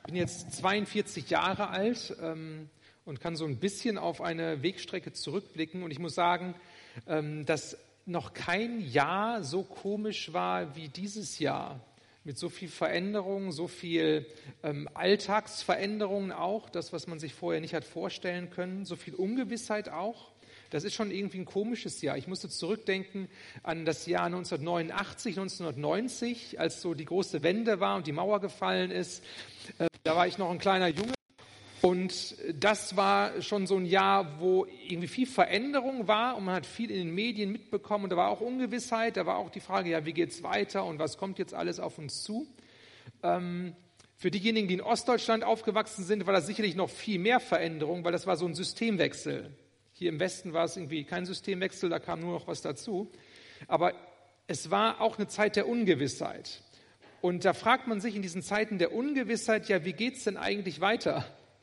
Ich bin jetzt 42 Jahre alt und kann so ein bisschen auf eine Wegstrecke zurückblicken. Und ich muss sagen, dass noch kein Jahr so komisch war wie dieses Jahr. Mit so viel Veränderung, so viel Alltagsveränderungen auch, das, was man sich vorher nicht hat vorstellen können, so viel Ungewissheit auch. Das ist schon irgendwie ein komisches Jahr. Ich musste zurückdenken an das Jahr 1989, 1990, als so die große Wende war und die Mauer gefallen ist. Da war ich noch ein kleiner Junge. Und das war schon so ein Jahr, wo irgendwie viel Veränderung war und man hat viel in den Medien mitbekommen. Und da war auch Ungewissheit, da war auch die Frage, ja, wie geht's weiter und was kommt jetzt alles auf uns zu? Für diejenigen, die in Ostdeutschland aufgewachsen sind, war das sicherlich noch viel mehr Veränderung, weil das war so ein Systemwechsel. Hier im Westen war es irgendwie kein Systemwechsel, da kam nur noch was dazu. Aber es war auch eine Zeit der Ungewissheit. Und da fragt man sich in diesen Zeiten der Ungewissheit, ja, wie geht's denn eigentlich weiter?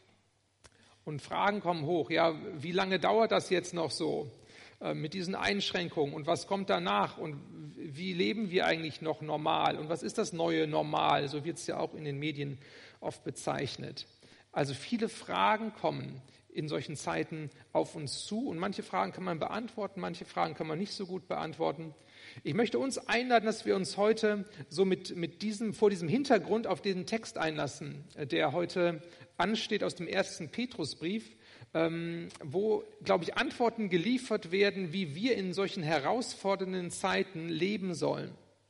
Und Fragen kommen hoch, ja, wie lange dauert das jetzt noch so mit diesen Einschränkungen und was kommt danach und wie leben wir eigentlich noch normal und was ist das neue Normal? So wird es ja auch in den Medien oft bezeichnet. Also viele Fragen kommen in solchen Zeiten auf uns zu und manche Fragen kann man beantworten, manche Fragen kann man nicht so gut beantworten. Ich möchte uns einladen, dass wir uns heute so vor diesem Hintergrund auf diesen Text einlassen, der heute ansteht aus dem 1. Petrusbrief, wo, glaube ich, Antworten geliefert werden, wie wir in solchen herausfordernden Zeiten leben sollen.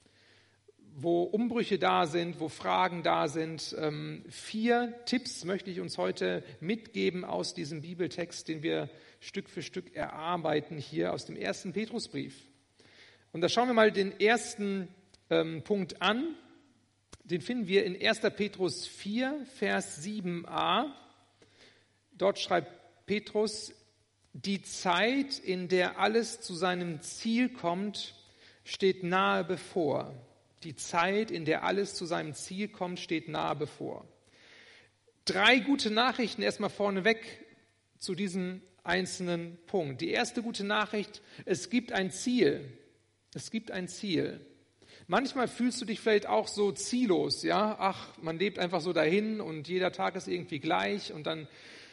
Wo Umbrüche da sind, wo Fragen da sind. 4 Tipps möchte ich uns heute mitgeben aus diesem Bibeltext, den wir Stück für Stück erarbeiten hier aus dem 1. Petrusbrief. Und da schauen wir mal den ersten Punkt an. Den finden wir in 1. Petrus 4, Vers 7a. Dort schreibt Petrus, die Zeit, in der alles zu seinem Ziel kommt, steht nahe bevor. Die Zeit, in der alles zu seinem Ziel kommt, steht nahe bevor. 3 gute Nachrichten erstmal vorneweg zu diesem einzelnen Punkt. Die erste gute Nachricht, es gibt ein Ziel. Es gibt ein Ziel. Manchmal fühlst du dich vielleicht auch so ziellos, ja? Ach, man lebt einfach so dahin und jeder Tag ist irgendwie gleich und dann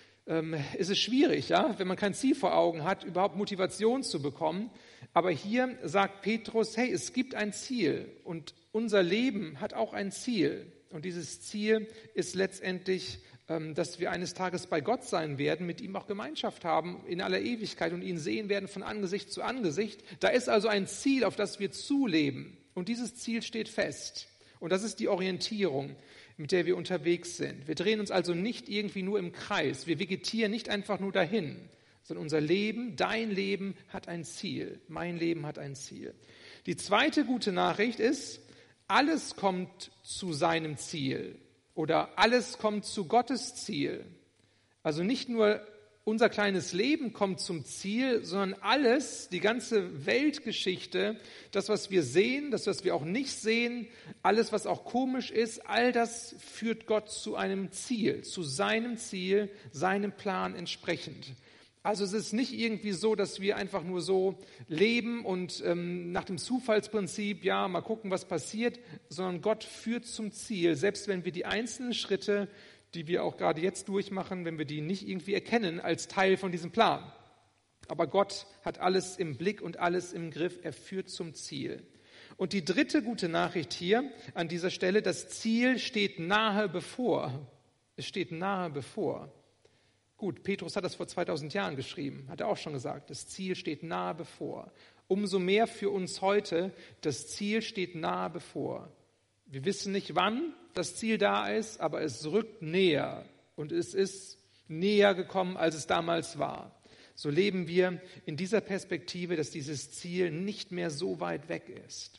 ist es schwierig, ja? Wenn man kein Ziel vor Augen hat, überhaupt Motivation zu bekommen. Aber hier sagt Petrus, hey, es gibt ein Ziel und unser Leben hat auch ein Ziel. Und dieses Ziel ist letztendlich, dass wir eines Tages bei Gott sein werden, mit ihm auch Gemeinschaft haben in aller Ewigkeit und ihn sehen werden von Angesicht zu Angesicht. Da ist also ein Ziel, auf das wir zuleben. Und dieses Ziel steht fest. Und das ist die Orientierung, mit der wir unterwegs sind. Wir drehen uns also nicht irgendwie nur im Kreis. Wir vegetieren nicht einfach nur dahin, sondern unser Leben, dein Leben hat ein Ziel. Mein Leben hat ein Ziel. Die zweite gute Nachricht ist, alles kommt zu seinem Ziel oder alles kommt zu Gottes Ziel. Also nicht nur unser kleines Leben kommt zum Ziel, sondern alles, die ganze Weltgeschichte, das, was wir sehen, das, was wir auch nicht sehen, alles, was auch komisch ist, all das führt Gott zu einem Ziel, zu seinem Ziel, seinem Plan entsprechend. Also es ist nicht irgendwie so, dass wir einfach nur so leben und nach dem Zufallsprinzip, ja, mal gucken, was passiert, sondern Gott führt zum Ziel, selbst wenn wir die einzelnen Schritte, die wir auch gerade jetzt durchmachen, wenn wir die nicht irgendwie erkennen als Teil von diesem Plan. Aber Gott hat alles im Blick und alles im Griff, er führt zum Ziel. Und die dritte gute Nachricht hier an dieser Stelle, das Ziel steht nahe bevor. Es steht nahe bevor. Gut, Petrus hat das vor 2000 Jahren geschrieben, hat er auch schon gesagt, das Ziel steht nahe bevor. Umso mehr für uns heute, das Ziel steht nahe bevor. Wir wissen nicht, wann das Ziel da ist, aber es rückt näher und es ist näher gekommen, als es damals war. So leben wir in dieser Perspektive, dass dieses Ziel nicht mehr so weit weg ist.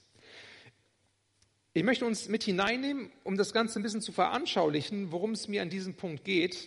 Ich möchte uns mit hineinnehmen, um das Ganze ein bisschen zu veranschaulichen, worum es mir an diesem Punkt geht,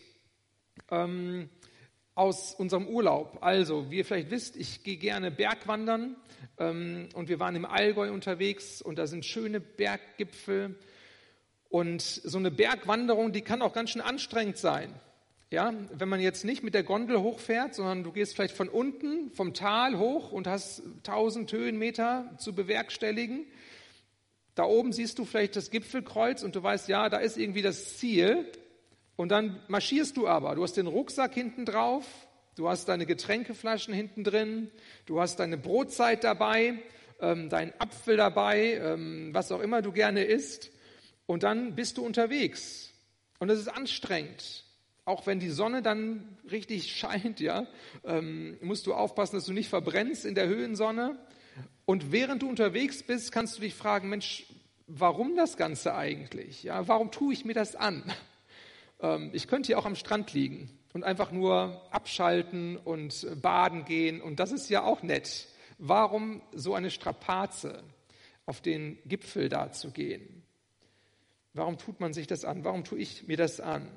aus unserem Urlaub. Also, wie ihr vielleicht wisst, ich gehe gerne Bergwandern und wir waren im Allgäu unterwegs und da sind schöne Berggipfel und so eine Bergwanderung, die kann auch ganz schön anstrengend sein. Ja, wenn man jetzt nicht mit der Gondel hochfährt, sondern du gehst vielleicht von unten, vom Tal hoch und hast 1000 Höhenmeter zu bewerkstelligen. Da oben siehst du vielleicht das Gipfelkreuz und du weißt, ja, da ist irgendwie das Ziel. Und dann marschierst du aber. Du hast den Rucksack hinten drauf, du hast deine Getränkeflaschen hinten drin, du hast deine Brotzeit dabei, deinen Apfel dabei, was auch immer du gerne isst. Und dann bist du unterwegs. Und das ist anstrengend. Auch wenn die Sonne dann richtig scheint, ja, musst du aufpassen, dass du nicht verbrennst in der Höhensonne. Und während du unterwegs bist, kannst du dich fragen, Mensch, warum das Ganze eigentlich? Ja, warum tue ich mir das an? Ich könnte hier auch am Strand liegen und einfach nur abschalten und baden gehen. Und das ist ja auch nett. Warum so eine Strapaze, auf den Gipfel da zu gehen? Warum tut man sich das an? Warum tue ich mir das an?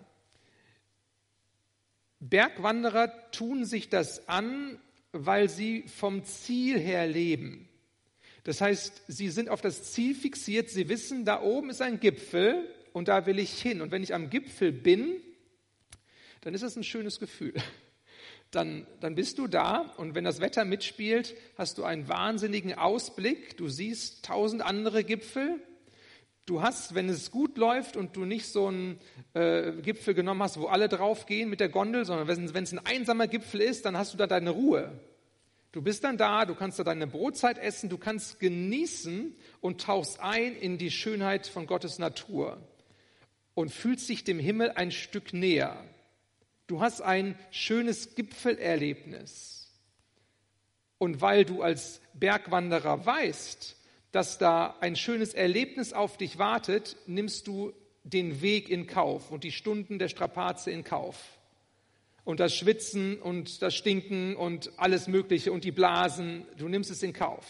Bergwanderer tun sich das an, weil sie vom Ziel her leben. Das heißt, sie sind auf das Ziel fixiert. Sie wissen, da oben ist ein Gipfel und da will ich hin. Und wenn ich am Gipfel bin, dann ist es ein schönes Gefühl. Dann bist du da und wenn das Wetter mitspielt, hast du einen wahnsinnigen Ausblick. Du siehst 1000 andere Gipfel. Du hast, wenn es gut läuft und du nicht so einen Gipfel genommen hast, wo alle drauf gehen mit der Gondel, sondern wenn es ein einsamer Gipfel ist, dann hast du da deine Ruhe. Du bist dann da, du kannst da deine Brotzeit essen, du kannst genießen und tauchst ein in die Schönheit von Gottes Natur und fühlst dich dem Himmel ein Stück näher. Du hast ein schönes Gipfelerlebnis. Und weil du als Bergwanderer weißt, dass da ein schönes Erlebnis auf dich wartet, nimmst du den Weg in Kauf und die Stunden der Strapaze in Kauf. Und das Schwitzen und das Stinken und alles Mögliche und die Blasen, du nimmst es in Kauf.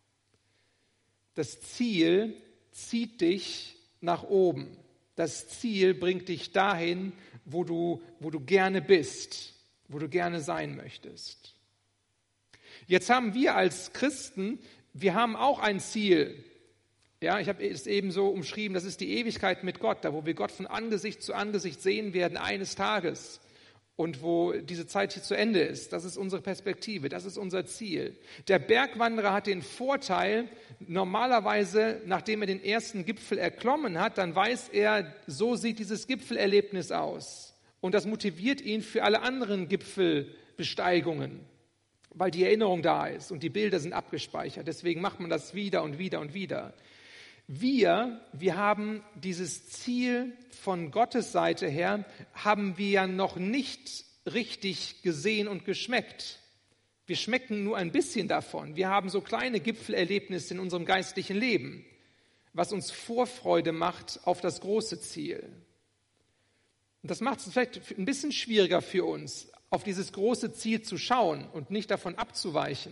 Das Ziel zieht dich nach oben. Das Ziel bringt dich dahin, wo du gerne bist, wo du gerne sein möchtest. Jetzt haben wir als Christen, wir haben auch ein Ziel. Ja, ich habe es eben so umschrieben, das ist die Ewigkeit mit Gott, da wo wir Gott von Angesicht zu Angesicht sehen werden eines Tages. Und wo diese Zeit hier zu Ende ist. Das ist unsere Perspektive, das ist unser Ziel. Der Bergwanderer hat den Vorteil, normalerweise, nachdem er den ersten Gipfel erklommen hat, dann weiß er, so sieht dieses Gipfelerlebnis aus. Und das motiviert ihn für alle anderen Gipfelbesteigungen, weil die Erinnerung da ist und die Bilder sind abgespeichert. Deswegen macht man das wieder und wieder und wieder. Wir haben dieses Ziel von Gottes Seite her, haben wir ja noch nicht richtig gesehen und geschmeckt. Wir schmecken nur ein bisschen davon. Wir haben so kleine Gipfelerlebnisse in unserem geistlichen Leben, was uns Vorfreude macht auf das große Ziel. Und das macht es vielleicht ein bisschen schwieriger für uns, auf dieses große Ziel zu schauen und nicht davon abzuweichen.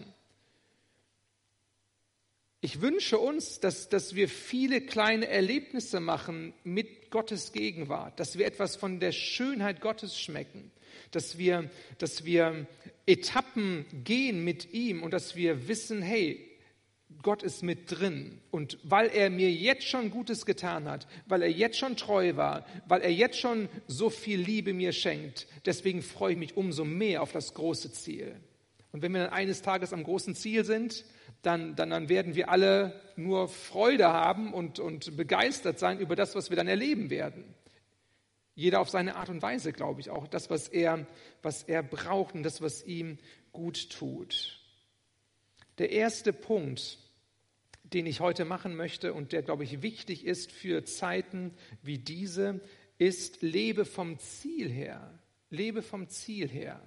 Ich wünsche uns, dass wir viele kleine Erlebnisse machen mit Gottes Gegenwart, dass wir etwas von der Schönheit Gottes schmecken, dass wir Etappen gehen mit ihm und dass wir wissen, hey, Gott ist mit drin. Und weil er mir jetzt schon Gutes getan hat, weil er jetzt schon treu war, weil er jetzt schon so viel Liebe mir schenkt, deswegen freue ich mich umso mehr auf das große Ziel. Und wenn wir dann eines Tages am großen Ziel sind, dann werden wir alle nur Freude haben und begeistert sein über das, was wir dann erleben werden. Jeder auf seine Art und Weise, glaube ich, auch das, was er braucht und das, was ihm gut tut. Der erste Punkt, den ich heute machen möchte und der, glaube ich, wichtig ist für Zeiten wie diese, ist, lebe vom Ziel her. Lebe vom Ziel her.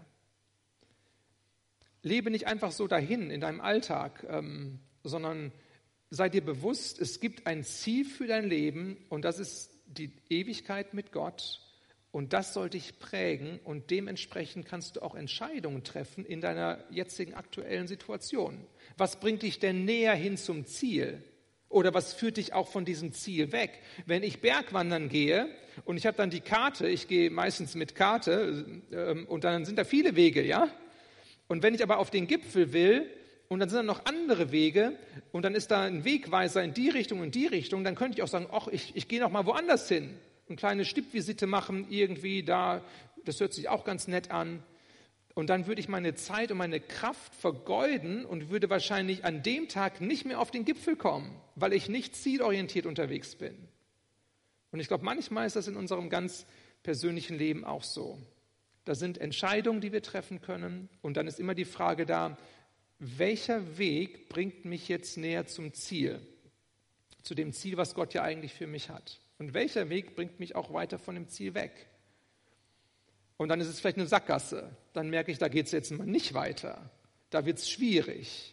Lebe nicht einfach so dahin in deinem Alltag, sondern sei dir bewusst, es gibt ein Ziel für dein Leben und das ist die Ewigkeit mit Gott und das soll dich prägen und dementsprechend kannst du auch Entscheidungen treffen in deiner jetzigen aktuellen Situation. Was bringt dich denn näher hin zum Ziel? Oder was führt dich auch von diesem Ziel weg? Wenn ich Bergwandern gehe und ich habe dann die Karte, ich gehe meistens mit Karte und dann sind da viele Wege, ja? Und wenn ich aber auf den Gipfel will und dann sind da noch andere Wege und dann ist da ein Wegweiser in die Richtung, dann könnte ich auch sagen, ach, ich gehe noch mal woanders hin. Eine kleine Stippvisite machen irgendwie da, das hört sich auch ganz nett an. Und dann würde ich meine Zeit und meine Kraft vergeuden und würde wahrscheinlich an dem Tag nicht mehr auf den Gipfel kommen, weil ich nicht zielorientiert unterwegs bin. Und ich glaube, manchmal ist das in unserem ganz persönlichen Leben auch so. Da sind Entscheidungen, die wir treffen können, und dann ist immer die Frage da, welcher Weg bringt mich jetzt näher zum Ziel, zu dem Ziel, was Gott ja eigentlich für mich hat? Und welcher Weg bringt mich auch weiter von dem Ziel weg? Und dann ist es vielleicht eine Sackgasse. Dann merke ich, da geht es jetzt mal nicht weiter. Da wird es schwierig.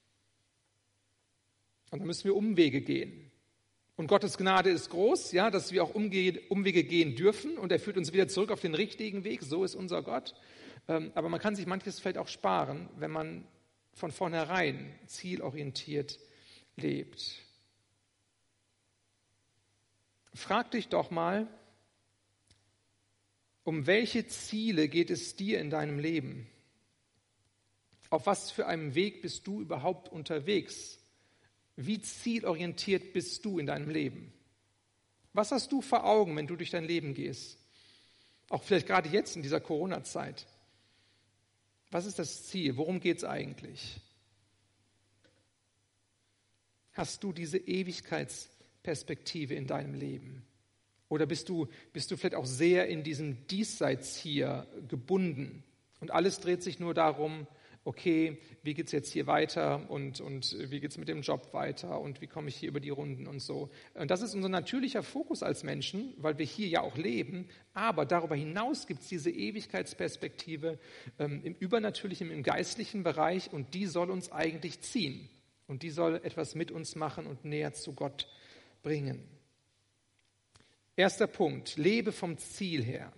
Und dann müssen wir Umwege gehen. Und Gottes Gnade ist groß, ja, dass wir auch Umwege gehen dürfen. Und er führt uns wieder zurück auf den richtigen Weg. So ist unser Gott. Aber man kann sich manches vielleicht auch sparen, wenn man von vornherein zielorientiert lebt. Frag dich doch mal, um welche Ziele geht es dir in deinem Leben? Auf was für einem Weg bist du überhaupt unterwegs? Wie zielorientiert bist du in deinem Leben? Was hast du vor Augen, wenn du durch dein Leben gehst? Auch vielleicht gerade jetzt in dieser Corona-Zeit. Was ist das Ziel? Worum geht es eigentlich? Hast du diese Ewigkeitsperspektive in deinem Leben? Oder bist du vielleicht auch sehr in diesem Diesseits hier gebunden? Und alles dreht sich nur darum, okay, wie geht es jetzt hier weiter und wie geht es mit dem Job weiter und wie komme ich hier über die Runden und so. Und das ist unser natürlicher Fokus als Menschen, weil wir hier ja auch leben. Aber darüber hinaus gibt es diese Ewigkeitsperspektive im übernatürlichen, im geistlichen Bereich, und die soll uns eigentlich ziehen. Und die soll etwas mit uns machen und näher zu Gott bringen. Erster Punkt, lebe vom Ziel her.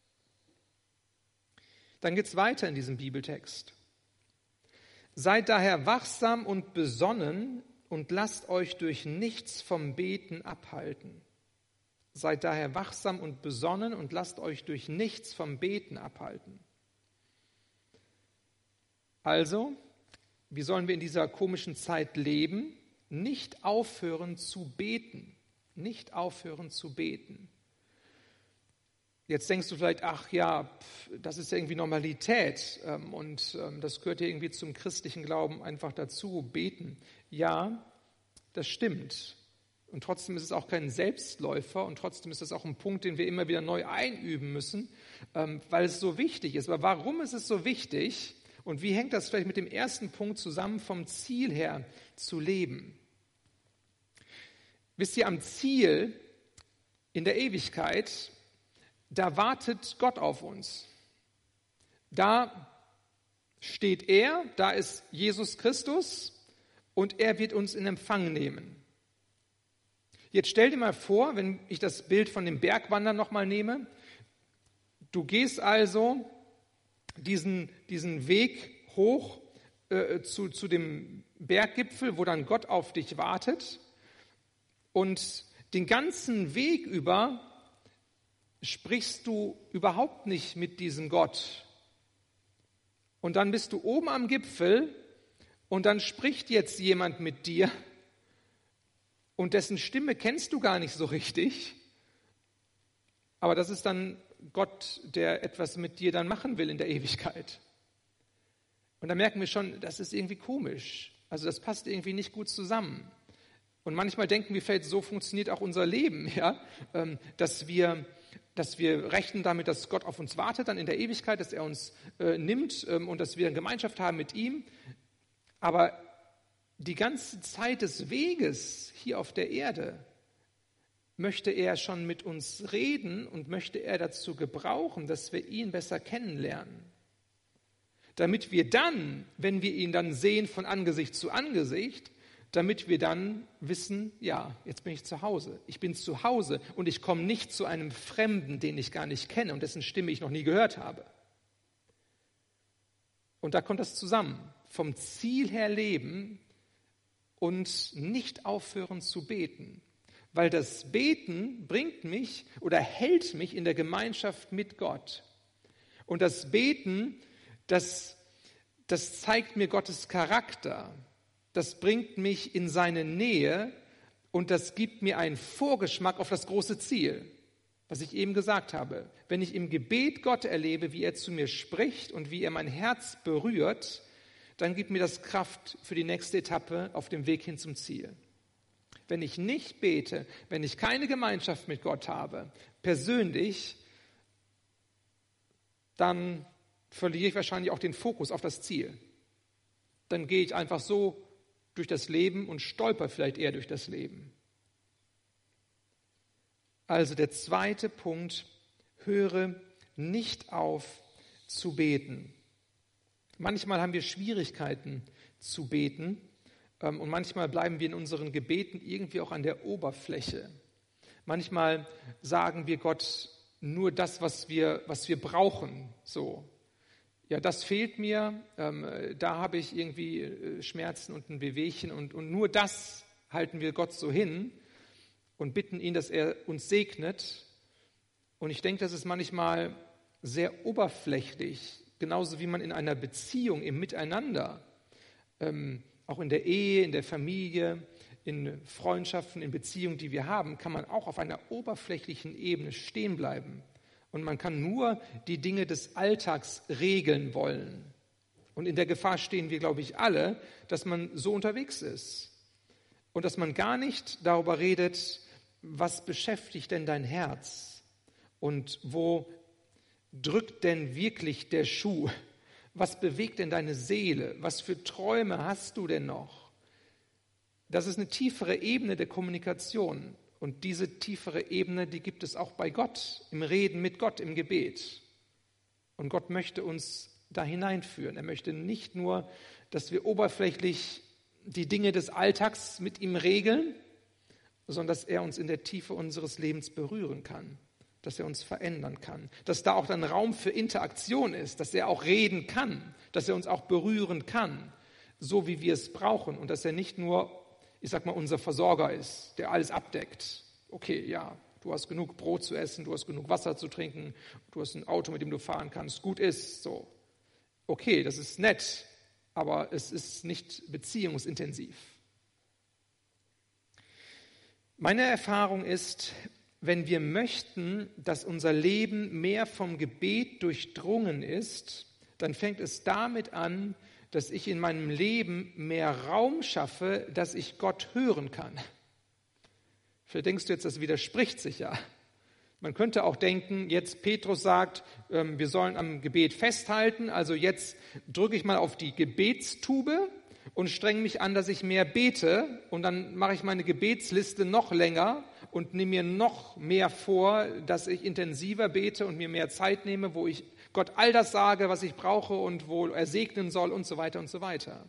Dann geht es weiter in diesem Bibeltext. Seid daher wachsam und besonnen und lasst euch durch nichts vom Beten abhalten. Seid daher wachsam und besonnen und lasst euch durch nichts vom Beten abhalten. Also, wie sollen wir in dieser komischen Zeit leben? Nicht aufhören zu beten. Nicht aufhören zu beten. Jetzt denkst du vielleicht, ach ja, das ist ja irgendwie Normalität und das gehört ja irgendwie zum christlichen Glauben einfach dazu, beten. Ja, das stimmt. Und trotzdem ist es auch kein Selbstläufer und trotzdem ist das auch ein Punkt, den wir immer wieder neu einüben müssen, weil es so wichtig ist. Aber warum ist es so wichtig und wie hängt das vielleicht mit dem ersten Punkt zusammen, vom Ziel her zu leben? Wisst ihr, am Ziel in der Ewigkeit, da wartet Gott auf uns. Da steht er, da ist Jesus Christus und er wird uns in Empfang nehmen. Jetzt stell dir mal vor, wenn ich das Bild von dem Bergwandern nochmal nehme, du gehst also diesen Weg hoch zu dem Berggipfel, wo dann Gott auf dich wartet, und den ganzen Weg über sprichst du überhaupt nicht mit diesem Gott. Und dann bist du oben am Gipfel und dann spricht jetzt jemand mit dir und dessen Stimme kennst du gar nicht so richtig. Aber das ist dann Gott, der etwas mit dir dann machen will in der Ewigkeit. Und da merken wir schon, das ist irgendwie komisch. Also das passt irgendwie nicht gut zusammen. Und manchmal denken wir vielleicht, so funktioniert auch unser Leben, ja, dass wir rechnen damit, dass Gott auf uns wartet, dann in der Ewigkeit, dass er uns nimmt und dass wir eine Gemeinschaft haben mit ihm. Aber die ganze Zeit des Weges hier auf der Erde möchte er schon mit uns reden und möchte er dazu gebrauchen, dass wir ihn besser kennenlernen. Damit wir dann, wenn wir ihn dann sehen von Angesicht zu Angesicht, damit wir dann wissen, ja, jetzt bin ich zu Hause. Ich bin zu Hause und ich komme nicht zu einem Fremden, den ich gar nicht kenne und dessen Stimme ich noch nie gehört habe. Und da kommt das zusammen. Vom Ziel her leben und nicht aufhören zu beten. Weil das Beten bringt mich oder hält mich in der Gemeinschaft mit Gott. Und das Beten, das zeigt mir Gottes Charakter. Das bringt mich in seine Nähe und das gibt mir einen Vorgeschmack auf das große Ziel, was ich eben gesagt habe. Wenn ich im Gebet Gott erlebe, wie er zu mir spricht und wie er mein Herz berührt, dann gibt mir das Kraft für die nächste Etappe auf dem Weg hin zum Ziel. Wenn ich nicht bete, wenn ich keine Gemeinschaft mit Gott habe, persönlich, dann verliere ich wahrscheinlich auch den Fokus auf das Ziel. Dann gehe ich einfach so durch das Leben und stolper vielleicht eher durch das Leben. Also der zweite Punkt, höre nicht auf zu beten. Manchmal haben wir Schwierigkeiten zu beten und manchmal bleiben wir in unseren Gebeten irgendwie auch an der Oberfläche. Manchmal sagen wir Gott nur das, was wir brauchen. So, ja, das fehlt mir, da habe ich irgendwie Schmerzen und ein Wehwehchen und nur das halten wir Gott so hin und bitten ihn, dass er uns segnet. Und ich denke, das ist manchmal sehr oberflächlich, genauso wie man in einer Beziehung, im Miteinander, auch in der Ehe, in der Familie, in Freundschaften, in Beziehungen, die wir haben, kann man auch auf einer oberflächlichen Ebene stehen bleiben. Und man kann nur die Dinge des Alltags regeln wollen. Und in der Gefahr stehen wir, glaube ich, alle, dass man so unterwegs ist. Und dass man gar nicht darüber redet, was beschäftigt denn dein Herz? Und wo drückt denn wirklich der Schuh? Was bewegt denn deine Seele? Was für Träume hast du denn noch? Das ist eine tiefere Ebene der Kommunikation. Und diese tiefere Ebene, die gibt es auch bei Gott, im Reden mit Gott, im Gebet. Und Gott möchte uns da hineinführen. Er möchte nicht nur, dass wir oberflächlich die Dinge des Alltags mit ihm regeln, sondern dass er uns in der Tiefe unseres Lebens berühren kann, dass er uns verändern kann, dass da auch dann Raum für Interaktion ist, dass er auch reden kann, dass er uns auch berühren kann, so wie wir es brauchen und dass er nicht nur, ich sag mal, unser Versorger ist, der alles abdeckt. Okay, ja, du hast genug Brot zu essen, du hast genug Wasser zu trinken, du hast ein Auto, mit dem du fahren kannst, gut ist, so. Okay, das ist nett, aber es ist nicht beziehungsintensiv. Meine Erfahrung ist, wenn wir möchten, dass unser Leben mehr vom Gebet durchdrungen ist, dann fängt es damit an, dass ich in meinem Leben mehr Raum schaffe, dass ich Gott hören kann. Vielleicht denkst du jetzt, das widerspricht sich ja. Man könnte auch denken, jetzt Petrus sagt, wir sollen am Gebet festhalten, also jetzt drücke ich mal auf die Gebetstube und strenge mich an, dass ich mehr bete und dann mache ich meine Gebetsliste noch länger und nehme mir noch mehr vor, dass ich intensiver bete und mir mehr Zeit nehme, wo ich Gott all das sage, was ich brauche und wo er segnen soll und so weiter und so weiter.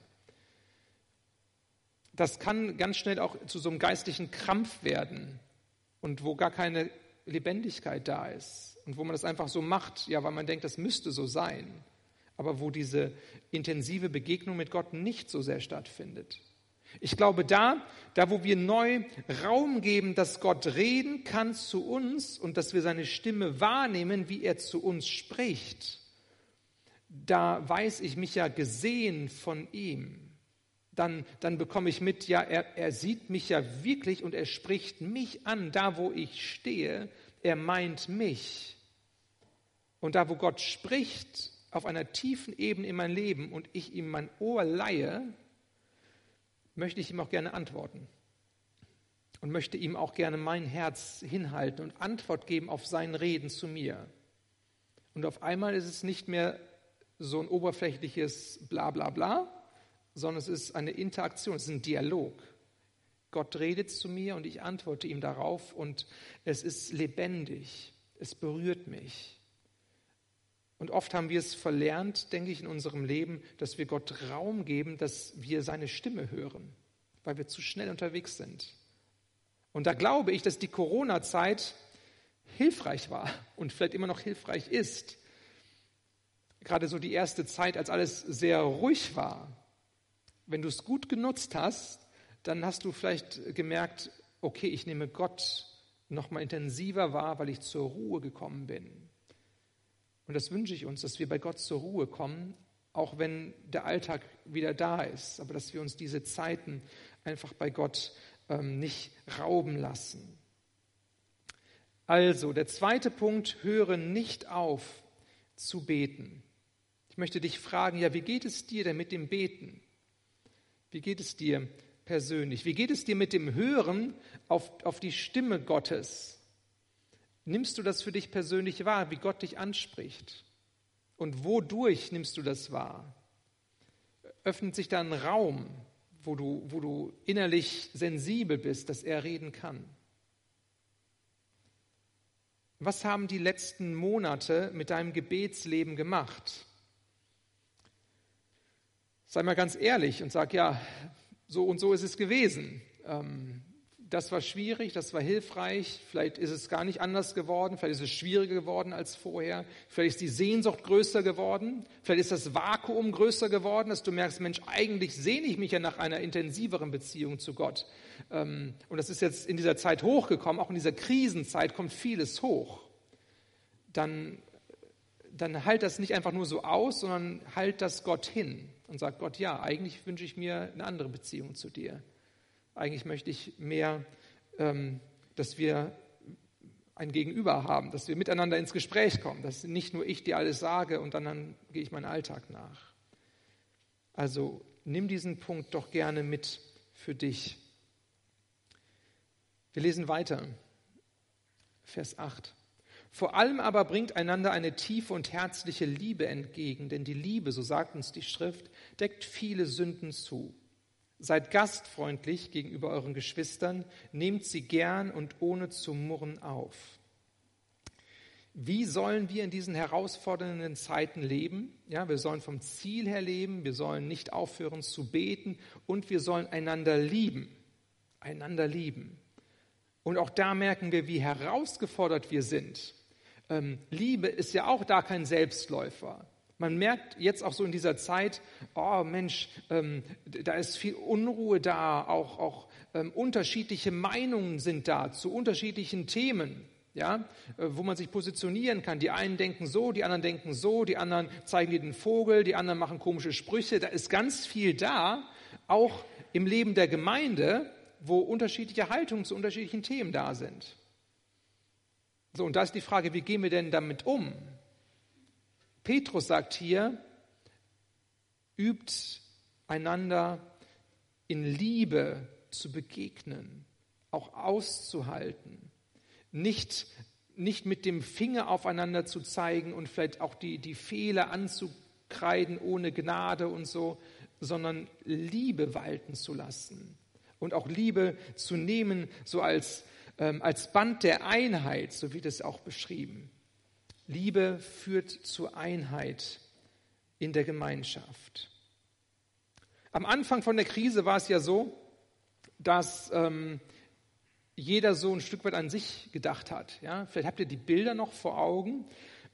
Das kann ganz schnell auch zu so einem geistlichen Krampf werden und wo gar keine Lebendigkeit da ist und wo man das einfach so macht, ja, weil man denkt, das müsste so sein, aber wo diese intensive Begegnung mit Gott nicht so sehr stattfindet. Ich glaube, da wo wir neu Raum geben, dass Gott reden kann zu uns und dass wir seine Stimme wahrnehmen, wie er zu uns spricht, da weiß ich mich ja gesehen von ihm. Dann bekomme ich mit, ja, er sieht mich ja wirklich und er spricht mich an, da wo ich stehe, er meint mich. Und da wo Gott spricht, auf einer tiefen Ebene in mein Leben und ich ihm mein Ohr leihe, möchte ich ihm auch gerne antworten und möchte ihm auch gerne mein Herz hinhalten und Antwort geben auf sein Reden zu mir. Und auf einmal ist es nicht mehr so ein oberflächliches Blablabla, sondern es ist eine Interaktion, es ist ein Dialog. Gott redet zu mir und ich antworte ihm darauf und es ist lebendig, es berührt mich. Und oft haben wir es verlernt, denke ich, in unserem Leben, dass wir Gott Raum geben, dass wir seine Stimme hören, weil wir zu schnell unterwegs sind. Und da glaube ich, dass die Corona-Zeit hilfreich war und vielleicht immer noch hilfreich ist. Gerade so die erste Zeit, als alles sehr ruhig war. Wenn du es gut genutzt hast, dann hast du vielleicht gemerkt, okay, ich nehme Gott noch mal intensiver wahr, weil ich zur Ruhe gekommen bin. Und das wünsche ich uns, dass wir bei Gott zur Ruhe kommen, auch wenn der Alltag wieder da ist, aber dass wir uns diese Zeiten einfach bei Gott nicht rauben lassen. Also, der zweite Punkt, höre nicht auf zu beten. Ich möchte dich fragen, ja, wie geht es dir denn mit dem Beten? Wie geht es dir persönlich? Wie geht es dir mit dem Hören auf die Stimme Gottes? Nimmst du das für dich persönlich wahr, wie Gott dich anspricht? Und wodurch nimmst du das wahr? Öffnet sich da ein Raum, wo du innerlich sensibel bist, dass er reden kann? Was haben die letzten Monate mit deinem Gebetsleben gemacht? Sei mal ganz ehrlich und sag, ja, so und so ist es gewesen. Das war schwierig, das war hilfreich, vielleicht ist es gar nicht anders geworden, vielleicht ist es schwieriger geworden als vorher, vielleicht ist die Sehnsucht größer geworden, vielleicht ist das Vakuum größer geworden, dass du merkst, Mensch, eigentlich sehne ich mich ja nach einer intensiveren Beziehung zu Gott. Und das ist jetzt in dieser Zeit hochgekommen, auch in dieser Krisenzeit kommt vieles hoch. Dann halt das nicht einfach nur so aus, sondern halt das Gott hin und sag Gott, ja, eigentlich wünsche ich mir eine andere Beziehung zu dir. Eigentlich möchte ich mehr, dass wir ein Gegenüber haben, dass wir miteinander ins Gespräch kommen, dass nicht nur ich dir alles sage und dann gehe ich meinen Alltag nach. Also nimm diesen Punkt doch gerne mit für dich. Wir lesen weiter, Vers 8. Vor allem aber bringt einander eine tiefe und herzliche Liebe entgegen, denn die Liebe, so sagt uns die Schrift, deckt viele Sünden zu. Seid gastfreundlich gegenüber euren Geschwistern, nehmt sie gern und ohne zu murren auf. Wie sollen wir in diesen herausfordernden Zeiten leben? Ja, wir sollen vom Ziel her leben, wir sollen nicht aufhören zu beten und wir sollen einander lieben. Einander lieben. Und auch da merken wir, wie herausgefordert wir sind. Liebe ist ja auch da kein Selbstläufer. Man merkt jetzt auch so in dieser Zeit, oh Mensch, da ist viel Unruhe da, auch unterschiedliche Meinungen sind da zu unterschiedlichen Themen, ja, wo man sich positionieren kann. Die einen denken so, die anderen denken so, die anderen zeigen dir den Vogel, die anderen machen komische Sprüche. Da ist ganz viel da, auch im Leben der Gemeinde, wo unterschiedliche Haltungen zu unterschiedlichen Themen da sind. So, und da ist die Frage, wie gehen wir denn damit um? Petrus sagt hier, übt einander in Liebe zu begegnen, auch auszuhalten, nicht mit dem Finger aufeinander zu zeigen und vielleicht auch die Fehler anzukreiden ohne Gnade und so, sondern Liebe walten zu lassen und auch Liebe zu nehmen, so als Band der Einheit, so wird es auch beschrieben. Liebe führt zur Einheit in der Gemeinschaft. Am Anfang von der Krise war es ja so, dass jeder so ein Stück weit an sich gedacht hat. Ja? Vielleicht habt ihr die Bilder noch vor Augen.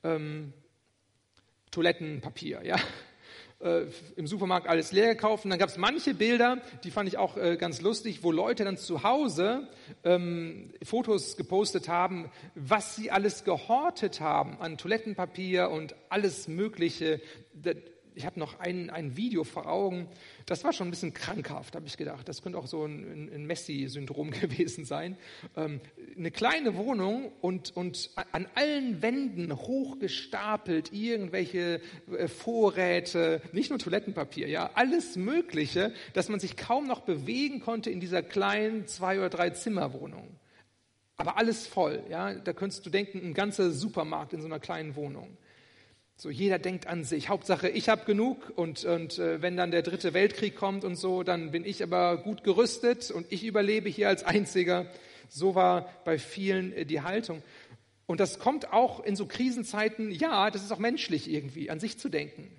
Toilettenpapier, ja. Im Supermarkt alles leer gekauft. Und dann gab es manche Bilder, die fand ich auch ganz lustig, wo Leute dann zu Hause Fotos gepostet haben, was sie alles gehortet haben an Toilettenpapier und alles Mögliche. Ich habe noch ein Video vor Augen, das war schon ein bisschen krankhaft, habe ich gedacht. Das könnte auch so ein Messi-Syndrom gewesen sein. Eine kleine Wohnung und an allen Wänden hochgestapelt irgendwelche Vorräte, nicht nur Toilettenpapier, ja, alles Mögliche, dass man sich kaum noch bewegen konnte in dieser kleinen 2- oder 3-Zimmer-Wohnung. Aber alles voll, ja. Da könntest du denken, ein ganzer Supermarkt in so einer kleinen Wohnung. So, jeder denkt an sich. Hauptsache, ich habe genug und wenn dann der 3. Weltkrieg kommt und so, dann bin ich aber gut gerüstet und ich überlebe hier als Einziger. So war bei vielen die Haltung. Und das kommt auch in so Krisenzeiten, ja, das ist auch menschlich irgendwie, an sich zu denken.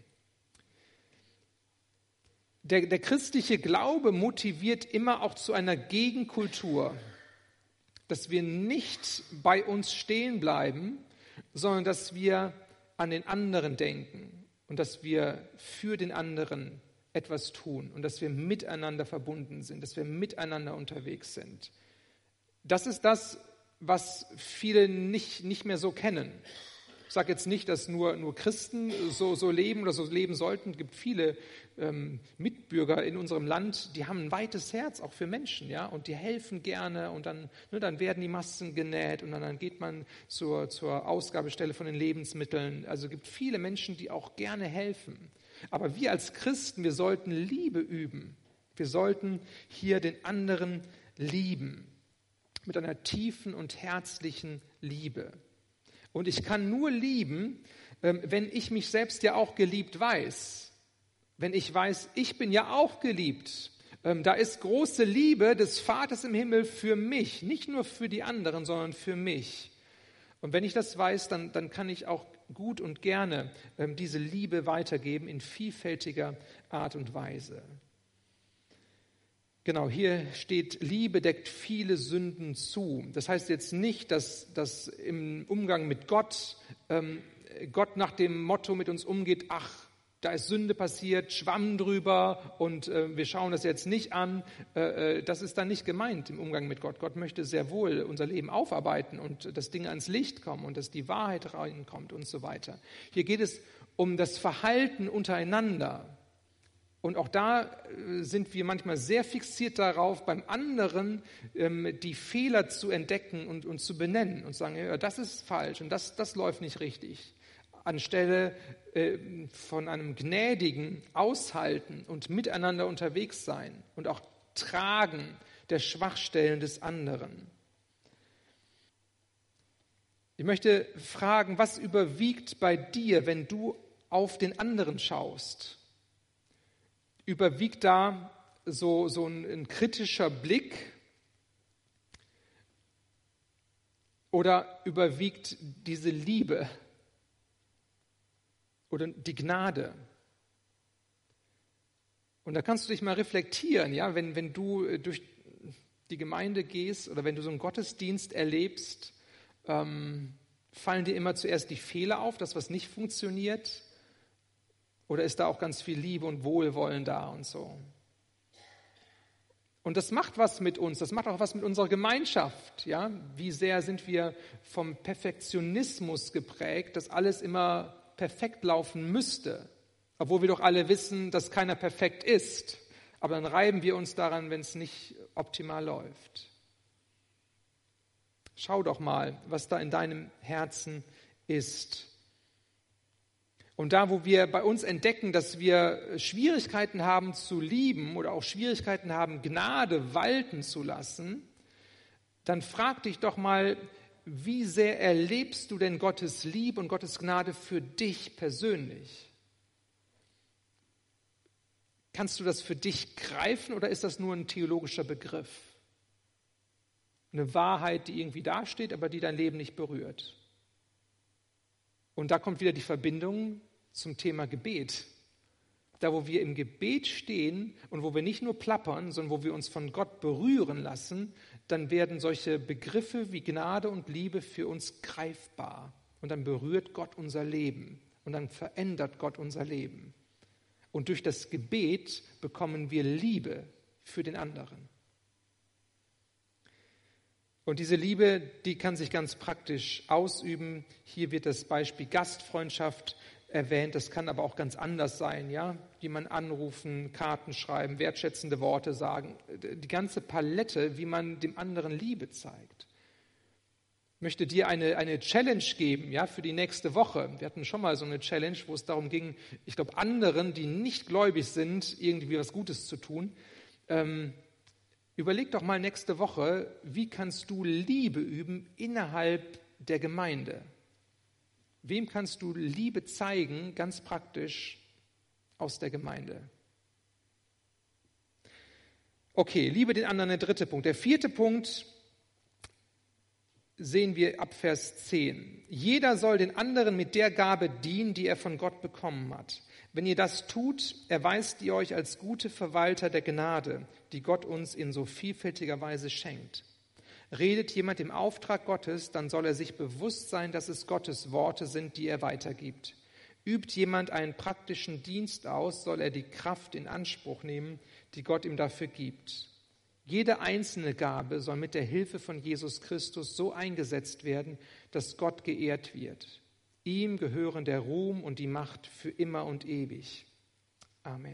Der christliche Glaube motiviert immer auch zu einer Gegenkultur, dass wir nicht bei uns stehen bleiben, sondern dass wir an den anderen denken und dass wir für den anderen etwas tun und dass wir miteinander verbunden sind, dass wir miteinander unterwegs sind. Das ist das, was viele nicht mehr so kennen. Ich sage jetzt nicht, dass nur Christen so leben oder so leben sollten. Es gibt viele Mitbürger in unserem Land, die haben ein weites Herz auch für Menschen, ja, und die helfen gerne und dann werden die Masken genäht und dann geht man zur Ausgabestelle von den Lebensmitteln. Also es gibt viele Menschen, die auch gerne helfen. Aber wir als Christen, wir sollten Liebe üben. Wir sollten hier den anderen lieben mit einer tiefen und herzlichen Liebe. Und ich kann nur lieben, wenn ich mich selbst ja auch geliebt weiß. Wenn ich weiß, ich bin ja auch geliebt. Da ist große Liebe des Vaters im Himmel für mich, nicht nur für die anderen, sondern für mich. Und wenn ich das weiß, dann kann ich auch gut und gerne diese Liebe weitergeben in vielfältiger Art und Weise. Genau, hier steht, Liebe deckt viele Sünden zu. Das heißt jetzt nicht, dass im Umgang mit Gott Gott nach dem Motto mit uns umgeht, ach, da ist Sünde passiert, Schwamm drüber und wir schauen das jetzt nicht an. Das ist dann nicht gemeint im Umgang mit Gott. Gott möchte sehr wohl unser Leben aufarbeiten und dass Dinge ans Licht kommen und dass die Wahrheit reinkommt und so weiter. Hier geht es um das Verhalten untereinander. Und auch da sind wir manchmal sehr fixiert darauf, beim anderen die Fehler zu entdecken und zu benennen und sagen, ja, das ist falsch und das läuft nicht richtig. Anstelle von einem gnädigen Aushalten und miteinander unterwegs sein und auch Tragen der Schwachstellen des anderen. Ich möchte fragen, was überwiegt bei dir, wenn du auf den anderen schaust? Überwiegt da so ein kritischer Blick oder überwiegt diese Liebe oder die Gnade? Und da kannst du dich mal reflektieren, ja, wenn du durch die Gemeinde gehst oder wenn du so einen Gottesdienst erlebst, fallen dir immer zuerst die Fehler auf, das, was nicht funktioniert? Oder ist da auch ganz viel Liebe und Wohlwollen da und so? Und das macht was mit uns, das macht auch was mit unserer Gemeinschaft. Ja? Wie sehr sind wir vom Perfektionismus geprägt, dass alles immer perfekt laufen müsste, obwohl wir doch alle wissen, dass keiner perfekt ist. Aber dann reiben wir uns daran, wenn es nicht optimal läuft. Schau doch mal, was da in deinem Herzen ist. Und da, wo wir bei uns entdecken, dass wir Schwierigkeiten haben zu lieben oder auch Schwierigkeiten haben, Gnade walten zu lassen, dann frag dich doch mal, wie sehr erlebst du denn Gottes Liebe und Gottes Gnade für dich persönlich? Kannst du das für dich greifen oder ist das nur ein theologischer Begriff? Eine Wahrheit, die irgendwie dasteht, aber die dein Leben nicht berührt. Und da kommt wieder die Verbindung zum Thema Gebet. Da, wo wir im Gebet stehen und wo wir nicht nur plappern, sondern wo wir uns von Gott berühren lassen, dann werden solche Begriffe wie Gnade und Liebe für uns greifbar. Und dann berührt Gott unser Leben und dann verändert Gott unser Leben. Und durch das Gebet bekommen wir Liebe für den anderen. Und diese Liebe, die kann sich ganz praktisch ausüben. Hier wird das Beispiel Gastfreundschaft erwähnt. Das kann aber auch ganz anders sein, ja? Jemanden anrufen, Karten schreiben, wertschätzende Worte sagen. Die ganze Palette, wie man dem anderen Liebe zeigt. Ich möchte dir eine Challenge geben, ja, für die nächste Woche. Wir hatten schon mal so eine Challenge, wo es darum ging, ich glaube, anderen, die nicht gläubig sind, irgendwie was Gutes zu tun. Überleg doch mal nächste Woche, wie kannst du Liebe üben innerhalb der Gemeinde? Wem kannst du Liebe zeigen, ganz praktisch aus der Gemeinde? Okay, liebe den anderen, der dritte Punkt. Der vierte Punkt sehen wir ab Vers 10. Jeder soll den anderen mit der Gabe dienen, die er von Gott bekommen hat. Wenn ihr das tut, erweist ihr euch als gute Verwalter der Gnade, die Gott uns in so vielfältiger Weise schenkt. Redet jemand im Auftrag Gottes, dann soll er sich bewusst sein, dass es Gottes Worte sind, die er weitergibt. Übt jemand einen praktischen Dienst aus, soll er die Kraft in Anspruch nehmen, die Gott ihm dafür gibt. Jede einzelne Gabe soll mit der Hilfe von Jesus Christus so eingesetzt werden, dass Gott geehrt wird. Ihm gehören der Ruhm und die Macht für immer und ewig. Amen.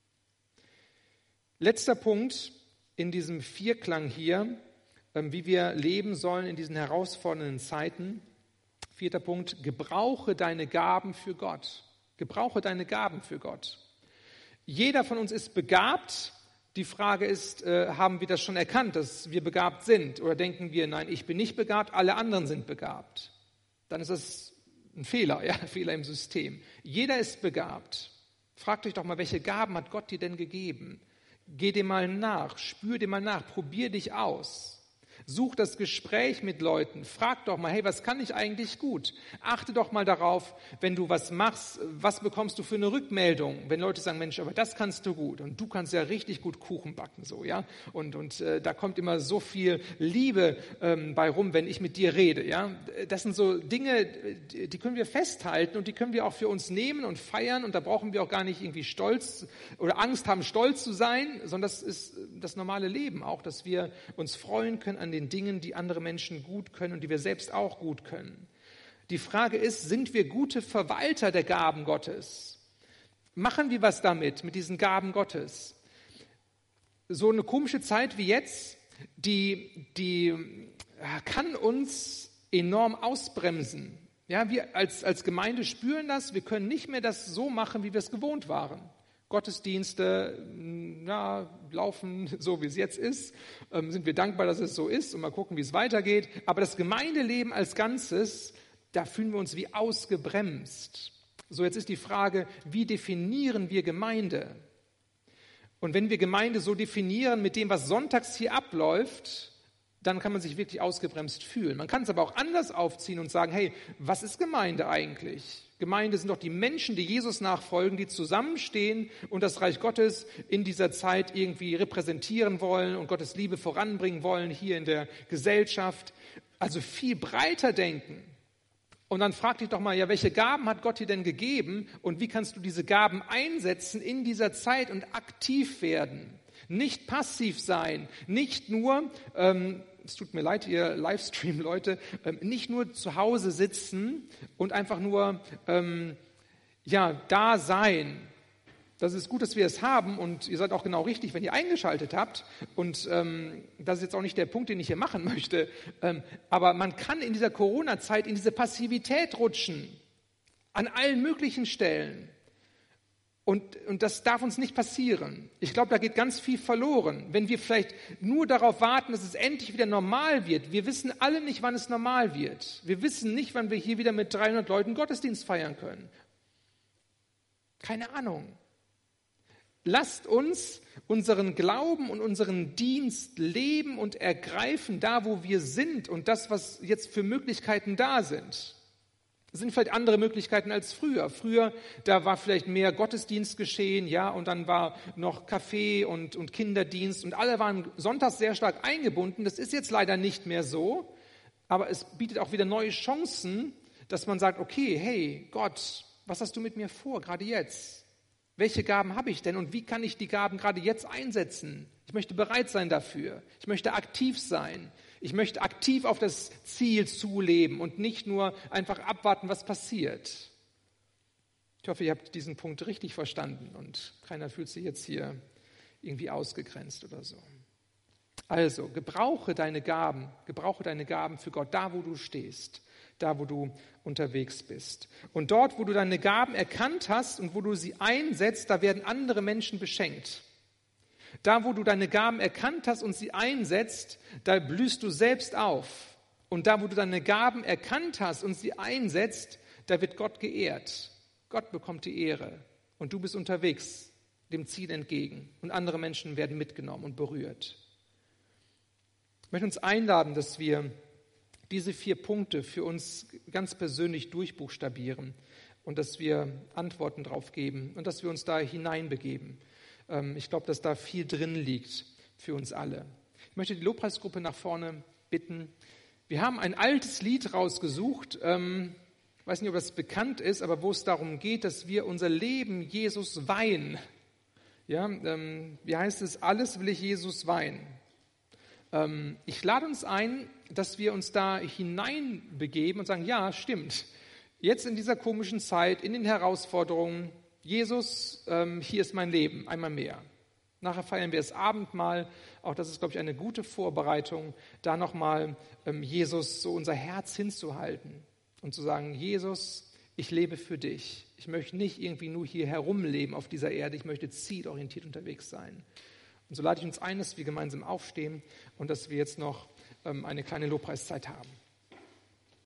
Letzter Punkt in diesem Vierklang hier, wie wir leben sollen in diesen herausfordernden Zeiten. Vierter Punkt, gebrauche deine Gaben für Gott. Gebrauche deine Gaben für Gott. Jeder von uns ist begabt. Die Frage ist, haben wir das schon erkannt, dass wir begabt sind? Oder denken wir, nein, ich bin nicht begabt, alle anderen sind begabt? dann ist das ein Fehler, ja, ein Fehler im System. Jeder ist begabt. Fragt euch doch mal, welche Gaben hat Gott dir denn gegeben? Geh dem mal nach, spür dem mal nach, probier dich aus. Such das Gespräch mit Leuten. Frag doch mal, hey, was kann ich eigentlich gut? Achte doch mal darauf, wenn du was machst, was bekommst du für eine Rückmeldung? Wenn Leute sagen, Mensch, aber das kannst du gut und du kannst ja richtig gut Kuchen backen, so, ja? Und da kommt immer so viel Liebe bei rum, wenn ich mit dir rede, ja? Das sind so Dinge, die können wir festhalten und die können wir auch für uns nehmen und feiern und da brauchen wir auch gar nicht irgendwie stolz oder Angst haben, stolz zu sein, sondern das ist das normale Leben auch, dass wir uns freuen können an den Dingen, die andere Menschen gut können und die wir selbst auch gut können. Die Frage ist, sind wir gute Verwalter der Gaben Gottes? Machen wir was damit, mit diesen Gaben Gottes? So eine komische Zeit wie jetzt, die kann uns enorm ausbremsen. Ja, wir als Gemeinde spüren das, wir können nicht mehr das so machen, wie wir es gewohnt waren. Gottesdienste laufen so, wie es jetzt ist. Sind wir dankbar, dass es so ist und mal gucken, wie es weitergeht. Aber das Gemeindeleben als Ganzes, da fühlen wir uns wie ausgebremst. So, jetzt ist die Frage, wie definieren wir Gemeinde? Und wenn wir Gemeinde so definieren mit dem, was sonntags hier abläuft, dann kann man sich wirklich ausgebremst fühlen. Man kann es aber auch anders aufziehen und sagen, hey, was ist Gemeinde eigentlich? Gemeinde sind doch die Menschen, die Jesus nachfolgen, die zusammenstehen und das Reich Gottes in dieser Zeit irgendwie repräsentieren wollen und Gottes Liebe voranbringen wollen hier in der Gesellschaft. Also viel breiter denken. Und dann frag dich doch mal, ja, welche Gaben hat Gott dir denn gegeben und wie kannst du diese Gaben einsetzen in dieser Zeit und aktiv werden? Nicht passiv sein, nicht nur, es tut mir leid, ihr Livestream-Leute, nicht nur zu Hause sitzen und einfach nur da sein. Das ist gut, dass wir es haben und ihr seid auch genau richtig, wenn ihr eingeschaltet habt. Und das ist jetzt auch nicht der Punkt, den ich hier machen möchte. Aber man kann in dieser Corona-Zeit in diese Passivität rutschen, an allen möglichen Stellen. Und das darf uns nicht passieren. Ich glaube, da geht ganz viel verloren. Wenn wir vielleicht nur darauf warten, dass es endlich wieder normal wird. Wir wissen alle nicht, wann es normal wird. Wir wissen nicht, wann wir hier wieder mit 300 Leuten Gottesdienst feiern können. Keine Ahnung. Lasst uns unseren Glauben und unseren Dienst leben und ergreifen, da wo wir sind und das, was jetzt für Möglichkeiten da sind. Das sind vielleicht andere Möglichkeiten als früher. Früher, da war vielleicht mehr Gottesdienst geschehen, ja, und dann war noch Café und Kinderdienst und alle waren sonntags sehr stark eingebunden. Das ist jetzt leider nicht mehr so, aber es bietet auch wieder neue Chancen, dass man sagt, okay, hey, Gott, was hast du mit mir vor, gerade jetzt? Welche Gaben habe ich denn und wie kann ich die Gaben gerade jetzt einsetzen? Ich möchte bereit sein dafür. Ich möchte aktiv sein. Ich möchte aktiv auf das Ziel zuleben und nicht nur einfach abwarten, was passiert. Ich hoffe, ihr habt diesen Punkt richtig verstanden und keiner fühlt sich jetzt hier irgendwie ausgegrenzt oder so. Also, gebrauche deine Gaben für Gott, da wo du stehst, da wo du unterwegs bist. Und dort, wo du deine Gaben erkannt hast und wo du sie einsetzt, da werden andere Menschen beschenkt. Da, wo du deine Gaben erkannt hast und sie einsetzt, da blühst du selbst auf. Und da, wo du deine Gaben erkannt hast und sie einsetzt, da wird Gott geehrt. Gott bekommt die Ehre. Und du bist unterwegs, dem Ziel entgegen. Und andere Menschen werden mitgenommen und berührt. Ich möchte uns einladen, dass wir diese 4 Punkte für uns ganz persönlich durchbuchstabieren und dass wir Antworten drauf geben und dass wir uns da hineinbegeben. Ich glaube, dass da viel drin liegt für uns alle. Ich möchte die Lobpreisgruppe nach vorne bitten. Wir haben ein altes Lied rausgesucht, ich weiß nicht, ob das bekannt ist, aber wo es darum geht, dass wir unser Leben Jesus weihen. Ja, wie heißt es? Alles will ich Jesus weihen. Ich lade uns ein, dass wir uns da hineinbegeben und sagen, ja, stimmt. Jetzt in dieser komischen Zeit, in den Herausforderungen, Jesus, hier ist mein Leben, einmal mehr. Nachher feiern wir das Abendmahl. Auch das ist, glaube ich, eine gute Vorbereitung, da nochmal Jesus so unser Herz hinzuhalten und zu sagen, Jesus, ich lebe für dich. Ich möchte nicht irgendwie nur hier herumleben auf dieser Erde. Ich möchte zielorientiert unterwegs sein. Und so lade ich uns ein, dass wir gemeinsam aufstehen und dass wir jetzt noch eine kleine Lobpreiszeit haben.